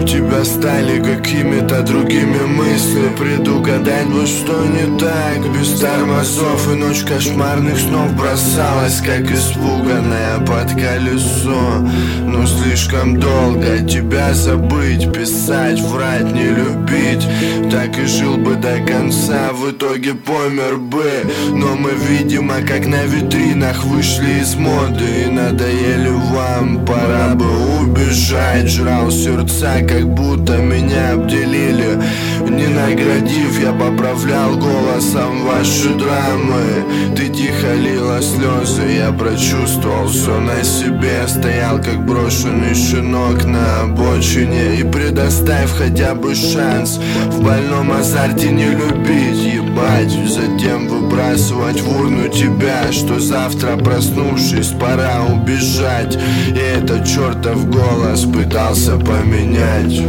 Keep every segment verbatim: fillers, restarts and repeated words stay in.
тебя стали какими-то другими мысли. Предугадать бы, что не так. Без тормозов и ночь кошмарных снов бросалась, как испуганная под колесо. Но слишком долго тебя забыть, писать, врать, не любить. Так и жил бы до конца, в итоге помер бы. Но мы, видимо, как на витринах вышли из моды и надоели вам, пора бы убежать. Жрал сердца, как будто меня обделили. Не наградив, я поправлял голосом ваши драмы. Ты тихо лила слезы, я прочувствовал все на себе. Стоял как брошенный щенок на обочине. И предоставь хотя бы шанс в больном азарте не любить, ебать. Затем выбрасывать в урну тебя, что завтра, проснувшись, пора убежать. И этот чертов голос пытался поменять.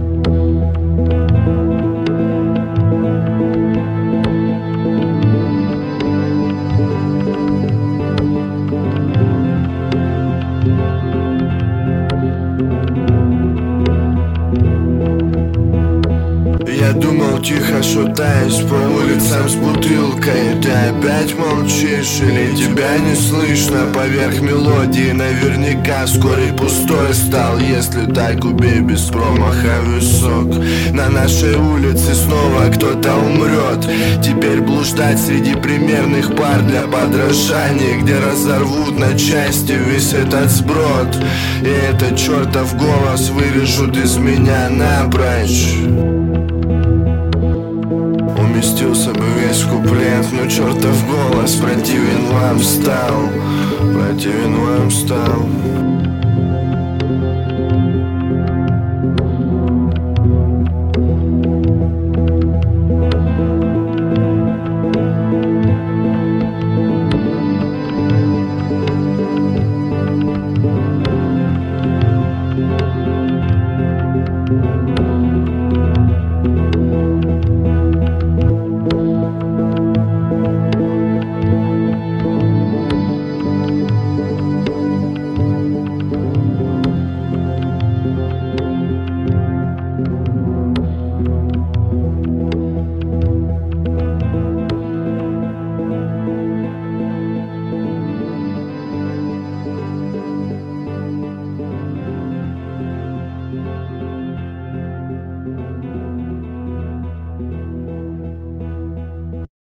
Я думал, тихо шатаясь по улицам с бутылкой. Ты опять молчишь или тебя не слышно? Поверх мелодии наверняка вскоре пустой стал. Если так, убей без промаха висок. На нашей улице снова кто-то умрет. Теперь блуждать среди примерных пар для подражания, где разорвут на части весь этот сброд. И этот чертов голос вырежут из меня напрочь. Уместился бы весь куплет, но чертов голос противен вам стал, противен вам стал.